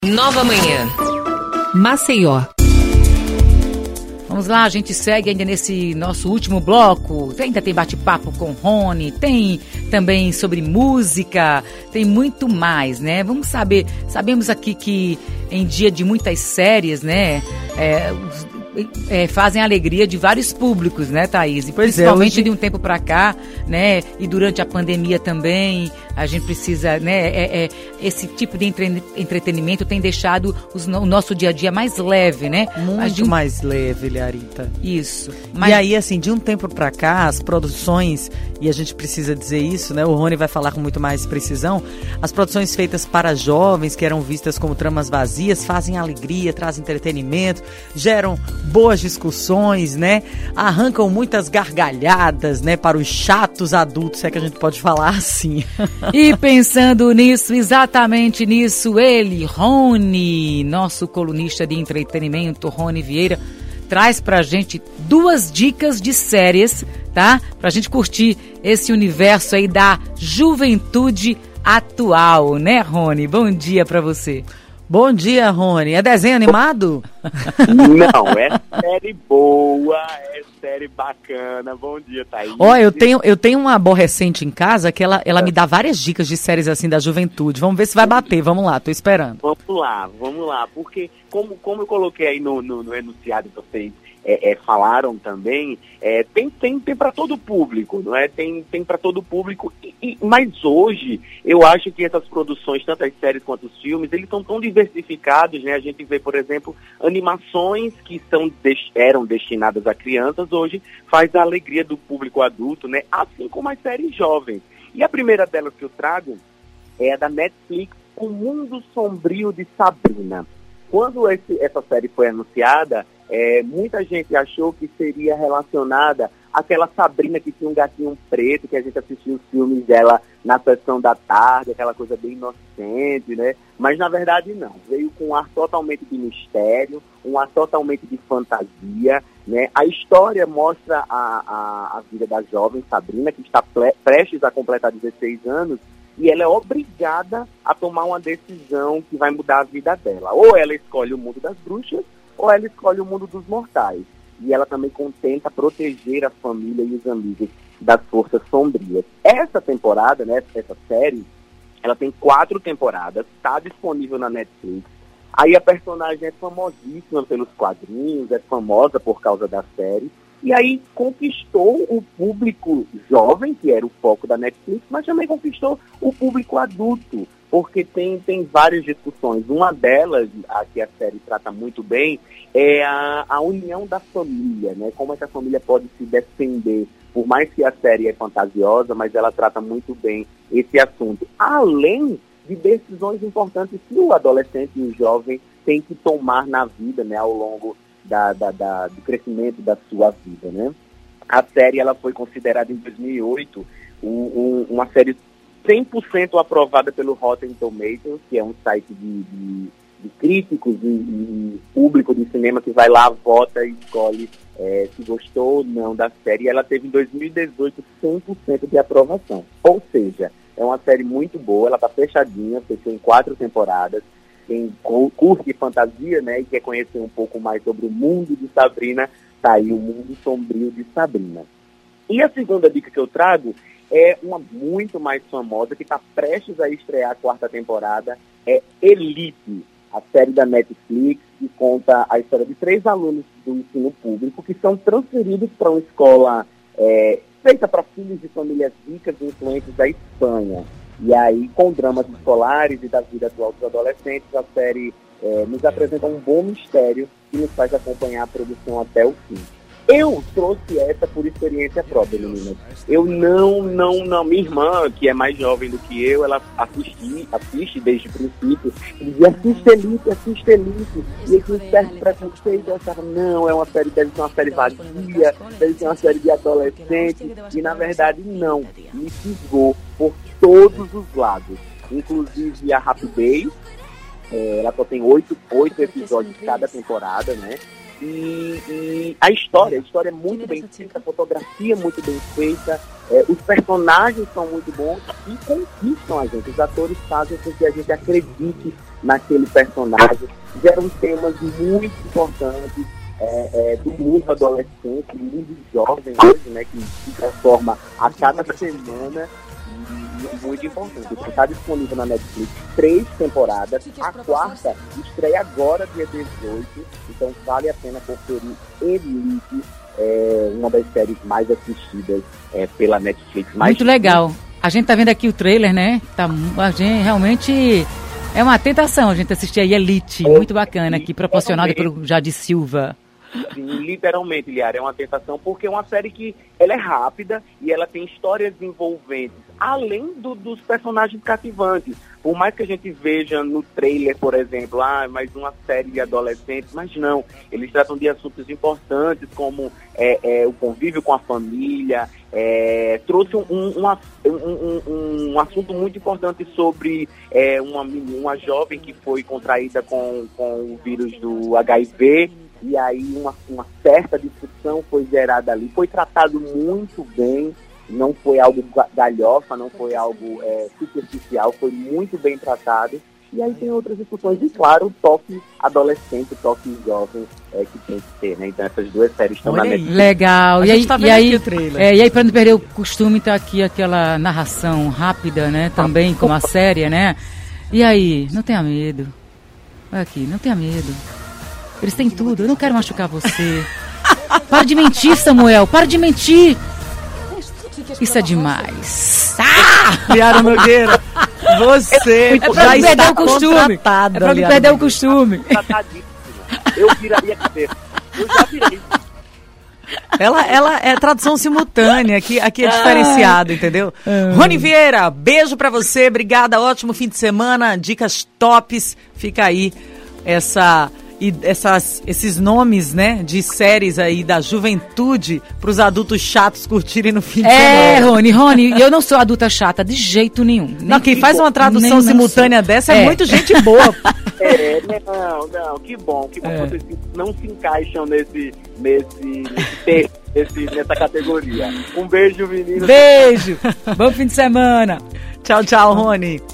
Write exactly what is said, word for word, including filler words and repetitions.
Nova Manhã, Maceió. Vamos lá, a gente segue ainda nesse nosso último bloco. Ainda tem bate-papo com Rony, tem também sobre música, tem muito mais, né? Vamos saber, sabemos aqui que em dia de muitas séries, né? É, os, É, fazem a alegria de vários públicos, né, Thaís? E principalmente é, hoje... de um tempo para cá, né? E durante a pandemia também, a gente precisa, né? É, é, esse tipo de entre... entretenimento tem deixado os, o nosso dia a dia mais leve, né? Muito um... mais leve, Liarita. Isso. Mas... E aí, assim, de um tempo para cá, as produções, e a gente precisa dizer isso, né? O Rony vai falar com muito mais precisão. As produções feitas para jovens, que eram vistas como tramas vazias, fazem alegria, trazem entretenimento, geram boas discussões, né? Arrancam muitas gargalhadas, né? Para os chatos adultos, se é que a gente pode falar assim. E pensando nisso, exatamente nisso, ele, Rony, nosso colunista de entretenimento, Rony Vieira, traz pra gente duas dicas de séries, tá? Pra gente curtir esse universo aí da juventude atual, né, Rony? Bom dia pra você. Bom dia, Rony. É desenho animado? Não, é série boa, é série bacana. Bom dia, Thaís. Ó, eu tenho, eu tenho uma aborrecente em casa que ela, ela me dá várias dicas de séries assim da juventude. Vamos ver se vai bater. Vamos lá, tô esperando. Vamos lá, vamos lá. Porque, como, como eu coloquei aí no, no, no enunciado que vocês é, é, falaram também, é, tem, tem, tem para todo público, não é? Tem, tem para todo público. E, e, mas hoje, eu acho que essas produções, tanto as séries quanto os filmes, eles estão tão diversificados, né? A gente vê, por exemplo, animações que são, eram destinadas a crianças, hoje faz a alegria do público adulto, né? Assim como as séries jovens. E a primeira delas que eu trago é a da Netflix, O Mundo Sombrio de Sabrina. Quando esse, essa série foi anunciada, é, muita gente achou que seria relacionada àquela Sabrina que tinha um gatinho preto, que a gente assistiu os filmes dela na sessão da tarde, aquela coisa bem inocente, né? Mas, na verdade, não. Veio com um ar totalmente de mistério, um ar totalmente de fantasia, né? A história mostra a, a, a vida da jovem Sabrina, que está ple- prestes a completar dezesseis anos, e ela é obrigada a tomar uma decisão que vai mudar a vida dela. Ou ela escolhe o mundo das bruxas, ou ela escolhe o mundo dos mortais. E ela também tenta proteger a família e os amigos das forças sombrias. Essa temporada, né, essa série, ela tem quatro temporadas, está disponível na Netflix. Aí a personagem é famosíssima pelos quadrinhos, é famosa por causa da série. E aí conquistou o público jovem, que era o foco da Netflix, mas também conquistou o público adulto, porque tem, tem várias discussões. Uma delas, a que a série trata muito bem, é a, a união da família, né? Como é que a família pode se defender, por mais que a série é fantasiosa, mas ela trata muito bem esse assunto. Além de decisões importantes que o adolescente e o jovem tem que tomar na vida, né, ao longo Da, da, da, do crescimento da sua vida, né? A série ela foi considerada em dois mil e oito um, um, uma série cem por cento aprovada pelo Rotten Tomatoes, que é um site de, de, de críticos e, e público de cinema que vai lá, vota e escolhe é, se gostou ou não da série. E ela teve em dois mil e dezoito cem por cento de aprovação. Ou seja, é uma série muito boa, ela está fechadinha, fechou em quatro temporadas. Quem curte fantasia, né, e quer conhecer um pouco mais sobre o mundo de Sabrina, tá aí O Mundo Sombrio de Sabrina. E a segunda dica que eu trago é uma muito mais famosa, que está prestes a estrear a quarta temporada, é Elite, a série da Netflix, que conta a história de três alunos do ensino público que são transferidos para uma escola é, feita para filhos de famílias ricas e influentes da Espanha. E aí, com dramas escolares e da vida atual dos adolescentes, a série é, nos apresenta um bom mistério e nos faz acompanhar a produção até o fim. Eu trouxe essa por experiência própria, meninas. Eu não, não, não... Minha irmã, que é mais jovem do que eu, ela assisti, assiste desde o princípio, e dizia, assiste Elite, assiste Elite. E aí, com um certo preconceito, eu achava, não, é uma série, deve ser uma série vazia, deve ser uma série de adolescente. E, na verdade, não. Me fisgou por todos os lados. Inclusive, a rapidez. É, ela só tem oito, oito episódios cada temporada, né? E, e a história, a história é muito bem feita, a fotografia é muito bem feita, é, os personagens são muito bons e conquistam a gente. Os atores fazem com que a gente acredite naquele personagem. Geram temas muito importantes é, é, do mundo adolescente, do mundo jovem hoje, né, que se transforma a cada semana. Muito importante. Está disponível na Netflix três temporadas. A quarta estreia agora, dia dezoito. Então vale a pena conferir Elite, é, uma das séries mais assistidas é, pela Netflix. Mais muito legal. A gente tá vendo aqui o trailer, né? Tá, a gente realmente é uma tentação a gente assistir aí Elite. É, muito bacana aqui, proporcionada pelo Jadir Silva. Sim, literalmente, Liara, é uma tentação porque é uma série que ela é rápida e ela tem histórias envolventes, além do, dos personagens cativantes. Por mais que a gente veja no trailer, por exemplo, ah, mais uma série de adolescentes, mas não, eles tratam de assuntos importantes como é, é, o convívio com a família, é, trouxe um, um, uma, um, um, um assunto muito importante sobre é, uma, uma jovem que foi contraída com, com o vírus do H I V. E aí uma, uma certa discussão foi gerada ali, foi tratado muito bem, não foi algo galhofa, não foi algo é, superficial, foi muito bem tratado. E aí tem outras discussões, e claro, o toque adolescente, o toque jovem é, que tem que ter, né? Então essas duas séries estão na Netflix. Legal, a e gente aí, tá vendo e aí, aqui o trailer. É, e aí pra não perder o costume, tá aqui aquela narração rápida, né? Também como a série, né? E aí, não tenha medo. Olha aqui, não tenha medo. Eles têm tudo, eu não quero machucar você. Para de mentir, Samuel, para de mentir. Isso é demais. Ah! Liara Nogueira, você é pra já não está perder o costume. É pra não Liara perder Nogueira. o costume. Eu viraria a cabeça. Eu já virei. Ela, ela é tradução simultânea, aqui, aqui é diferenciado, entendeu? Ah. Rony Vieira, beijo pra você, obrigada, ótimo fim de semana, dicas tops, fica aí essa... E essas, esses nomes, né, de séries aí da juventude para os adultos chatos curtirem no fim de É, semana. Rony, Rony, eu não sou adulta chata de jeito nenhum. Não, quem faz uma tradução nem simultânea não dessa é, É. muito gente boa. É, não, não, que bom, que bom É. que vocês não se encaixam nesse, nesse, nesse, nesse, nessa categoria. Um beijo, meninos. Beijo, bom fim de semana. Tchau, tchau, Rony.